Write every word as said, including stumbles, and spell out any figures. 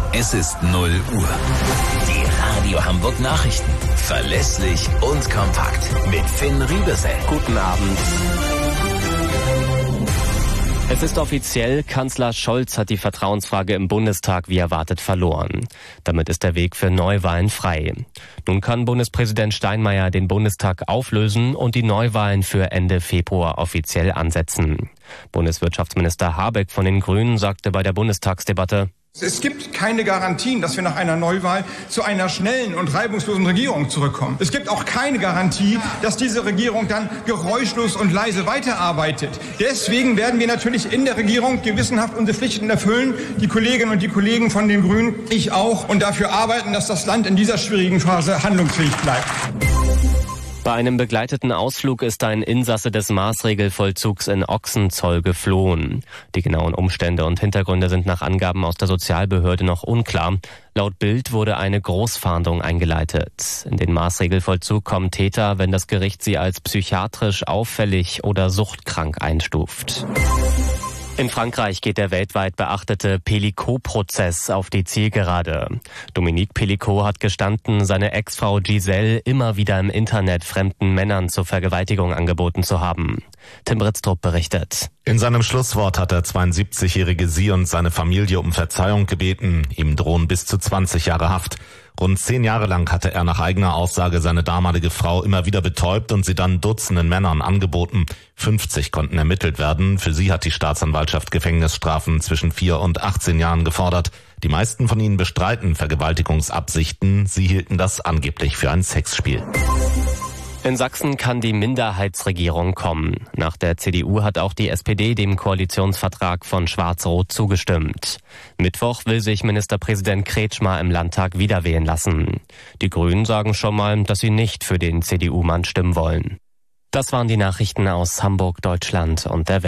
Es ist null Uhr. Die Radio Hamburg Nachrichten. Verlässlich und kompakt. Mit Finn Riebesell. Guten Abend. Es ist offiziell, Kanzler Scholz hat die Vertrauensfrage im Bundestag wie erwartet verloren. Damit ist der Weg für Neuwahlen frei. Nun kann Bundespräsident Steinmeier den Bundestag auflösen und die Neuwahlen für Ende Februar offiziell ansetzen. Bundeswirtschaftsminister Habeck von den Grünen sagte bei der Bundestagsdebatte: Es gibt keine Garantien, dass wir nach einer Neuwahl zu einer schnellen und reibungslosen Regierung zurückkommen. Es gibt auch keine Garantie, dass diese Regierung dann geräuschlos und leise weiterarbeitet. Deswegen werden wir natürlich in der Regierung gewissenhaft unsere Pflichten erfüllen, die Kolleginnen und die Kollegen von den Grünen, ich auch, und dafür arbeiten, dass das Land in dieser schwierigen Phase handlungsfähig bleibt. Bei einem begleiteten Ausflug ist ein Insasse des Maßregelvollzugs in Ochsenzoll geflohen. Die genauen Umstände und Hintergründe sind nach Angaben aus der Sozialbehörde noch unklar. Laut Bild wurde eine Großfahndung eingeleitet. In den Maßregelvollzug kommen Täter, wenn das Gericht sie als psychiatrisch auffällig oder suchtkrank einstuft. In Frankreich geht der weltweit beachtete Pélicaud-Prozess auf die Zielgerade. Dominique Pélicaud hat gestanden, seine Ex-Frau Giselle immer wieder im Internet fremden Männern zur Vergewaltigung angeboten zu haben. Tim Britztrup berichtet. In seinem Schlusswort hat der zweiundsiebzigjährige sie und seine Familie um Verzeihung gebeten. Ihm drohen bis zu zwanzig Jahre Haft. Rund zehn Jahre lang hatte er nach eigener Aussage seine damalige Frau immer wieder betäubt und sie dann Dutzenden Männern angeboten. fünfzig konnten ermittelt werden. Für sie hat die Staatsanwaltschaft Gefängnisstrafen zwischen vier und achtzehn Jahren gefordert. Die meisten von ihnen bestreiten Vergewaltigungsabsichten. Sie hielten das angeblich für ein Sexspiel. In Sachsen kann die Minderheitsregierung kommen. Nach der C D U hat auch die S P D dem Koalitionsvertrag von Schwarz-Rot zugestimmt. Mittwoch will sich Ministerpräsident Kretschmer im Landtag wiederwählen lassen. Die Grünen sagen schon mal, dass sie nicht für den C D U-Mann stimmen wollen. Das waren die Nachrichten aus Hamburg, Deutschland und der Welt.